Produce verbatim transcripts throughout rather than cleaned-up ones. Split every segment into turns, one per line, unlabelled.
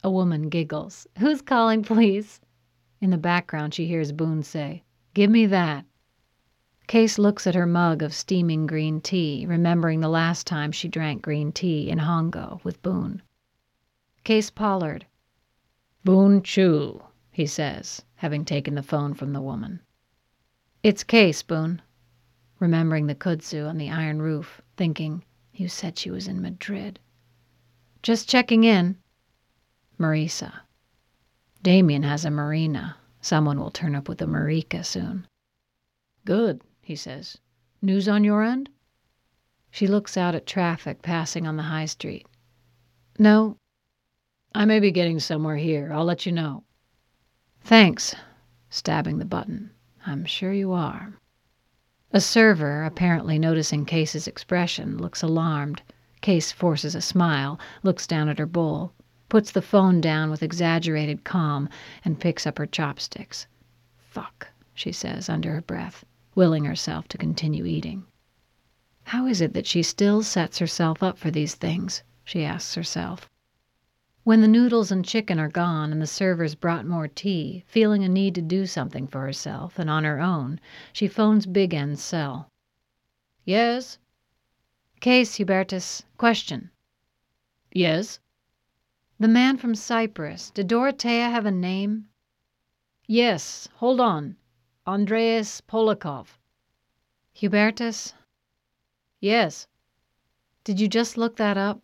A woman giggles. Who's calling, please? In the background, she hears Boone say, "Give me that." Case looks at her mug of steaming green tea, remembering the last time she drank green tea in Hongo with Boone. Case Pollard. "Boone Chu," he says, having taken the phone from the woman. "It's Case, Boone." Remembering the kudzu on the iron roof, thinking, "You said she was in Madrid." "Just checking in." Marisa. "Damien has a marina. Someone will turn up with a Marika soon." "Good," he says. "News on your end?" She looks out at traffic passing on the high street. "No." "I may be getting somewhere here. I'll let you know." "Thanks." Stabbing the button. "I'm sure you are." A server, apparently noticing Case's expression, looks alarmed. Case forces a smile, looks down at her bowl, puts the phone down with exaggerated calm, and picks up her chopsticks. "Fuck," she says under her breath, willing herself to continue eating. How is it that she still sets herself up for these things, she asks herself. When the noodles and chicken are gone and the servers brought more tea, feeling a need to do something for herself and on her own, she phones Big N's cell. "Yes?" "Case, Hubertus. Question." "Yes?" "The man from Cyprus, did Dorotea have a name?" "Yes. Hold on. Andreas Polakov." "Hubertus." "Yes." "Did you just look that up?"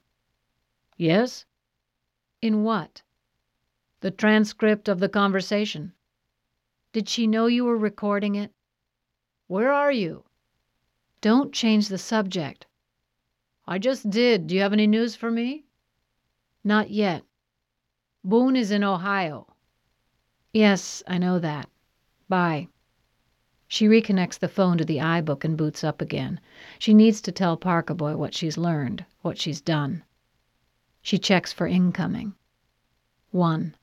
"Yes." "In what?" "The transcript of the conversation." "Did she know you were recording it?" "Where are you?" "Don't change the subject." "I just did. Do you have any news for me?" "Not yet." "Boone is in Ohio." "Yes, I know that. Bye." She reconnects the phone to the iBook and boots up again. She needs to tell Parkaboy what she's learned, what she's done. She checks for incoming. One.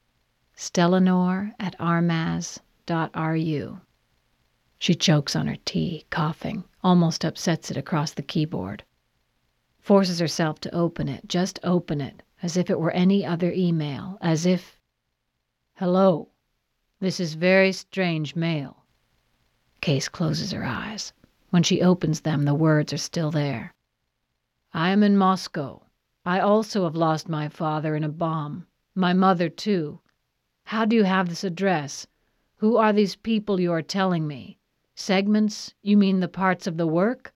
Stellanor at armaz dot r u. She chokes on her tea, coughing, almost upsets it across the keyboard. Forces herself to open it, just open it, as if it were any other email, as if... "Hello. This is very strange mail." Case closes her eyes. When she opens them, the words are still there. "I am in Moscow. I also have lost my father in a bomb. My mother, too. How do you have this address? Who are these people you are telling me? Segments? You mean the parts of the work?